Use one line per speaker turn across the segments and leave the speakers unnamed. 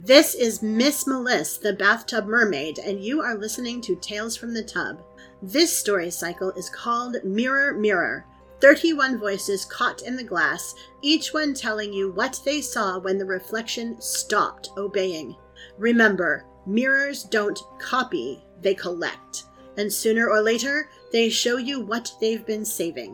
This is Miss Melissa, the Bathtub Mermaid, and you are listening to Tales from the Tub. This story cycle is called Mirror, Mirror. 31 voices caught in the glass, each one telling you what they saw when the reflection stopped obeying. Remember, mirrors don't copy, they collect. And sooner or later, they show you what they've been saving.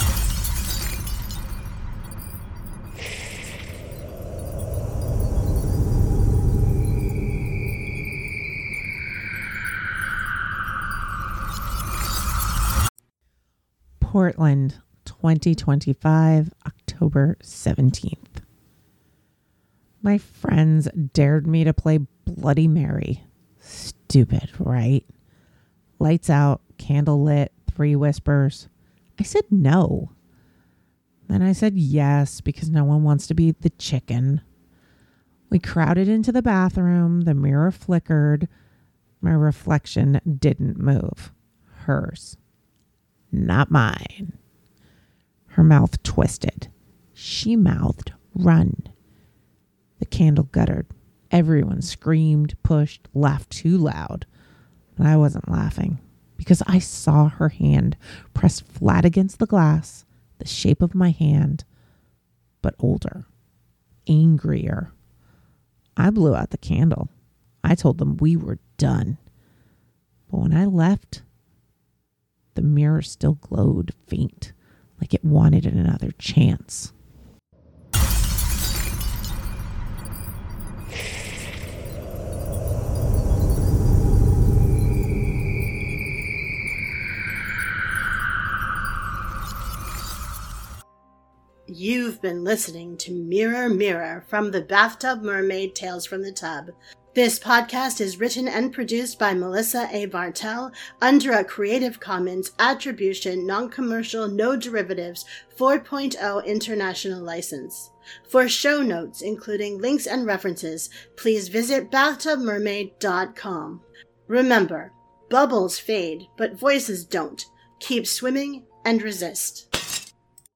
Portland, 2025, October 17th. My friends dared me to play Bloody Mary. Stupid, right? Lights out, candle lit, 3 whispers. I said no. Then I said yes because no one wants to be the chicken. We crowded into the bathroom. The mirror flickered. My reflection didn't move. Hers. Not mine. Her mouth twisted. She mouthed, "Run." The candle guttered. Everyone screamed, pushed, laughed too loud. But I wasn't laughing because I saw her hand pressed flat against the glass, the shape of my hand, but older, angrier. I blew out the candle. I told them we were done. But when I left, the mirror still glowed faint, like it wanted another chance.
You've been listening to Mirror, Mirror from the Bathtub Mermaid Tales from the Tub. This podcast is written and produced by Melissa A. Bartell under a Creative Commons Attribution, Non-Commercial, No Derivatives 4.0 International License. For show notes, including links and references, please visit bathtubmermaid.com. Remember, bubbles fade, but voices don't. Keep swimming and resist.